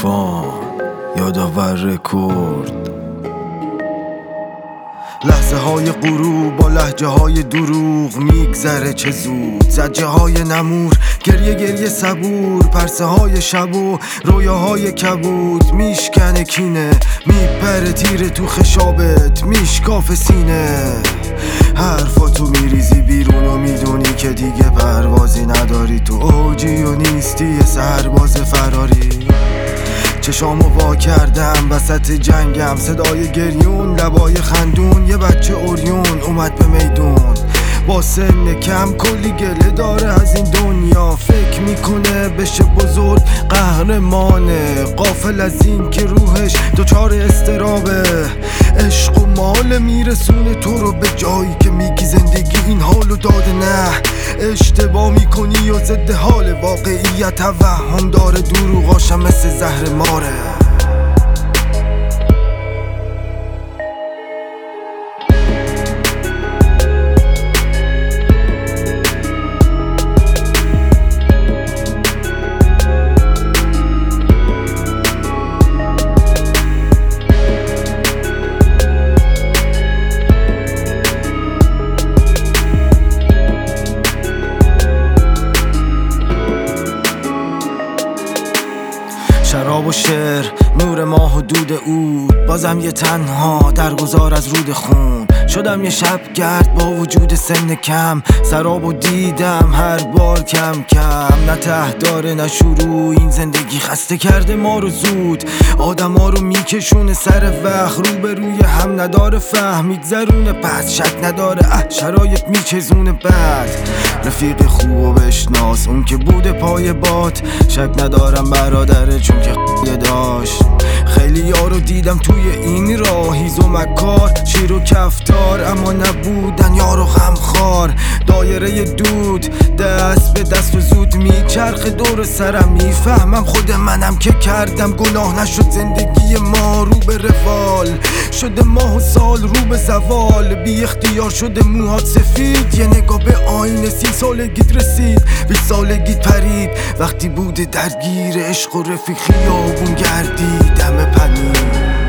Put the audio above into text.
طوفان یادآور رکورد. لحظه های غروب با لهجه های دروغ میگذره چه زود. زجه های نمور، گریه صبور، پرسه های شب و رویاهای کبود. میشکنه کینه، میپره تیر تو خشابت، میشکاف سینه. حرفاتو میریزی بیرون و میدونی که دیگه پروازی نداری. تو اوجی و نیستی یه سرباز فراری. چشامو وا کردم وسط جنگم، صدای گریون، لبای خندون. یه بچه اوریون اومد به میدون با سن کم، کلی گله داره از این دنیا. فکر میکنه بشه بزرگ قهرمانه، غافل از این که روحش دچار استرابه. عشق و مال میرسونه تو رو به جایی که میگی زندگی این حالو داده. نه اشتباه میکنی و ضد حال واقعیت توهم داره. دروغاشم مثل زهر ماره. شراب و شعر، نور ماه و دود عود، بازم یه تنها درگذار از رود خون. شدم یه شب گرد با وجود سن کم، سرابو دیدم هر بار کم کم. نه ته داره نه شروع، این زندگی خسته کرده ما رو زود. آدم ها رو میکشونه سر وقت، رو به روی هم نداره فهم. میگذرونه پس شک نداره، شرایط میچزونه بعد. رفیق خوب و بشناس، اون که بوده پای باد. شک ندارم برادره چون که داشت. خیلی یارو دیدم توی این راه، هیز و مکار، شیر و کفتار، اما نبودن یارو غمخوار. دایره دود دست به دست و زود میچرخه دور سرم. میفهمم خود منم که کردم گناه، نشد زندگی ما رو به روال. شده ماه و سال رو به زوال، بی اختیار شده موهات سفید. یه نگاه به آینه، 30 سالگیت رسید، 20 سالگیت پرید. وقتی بوده درگیر عشق و رفیق خیابون گردی دم پنیر.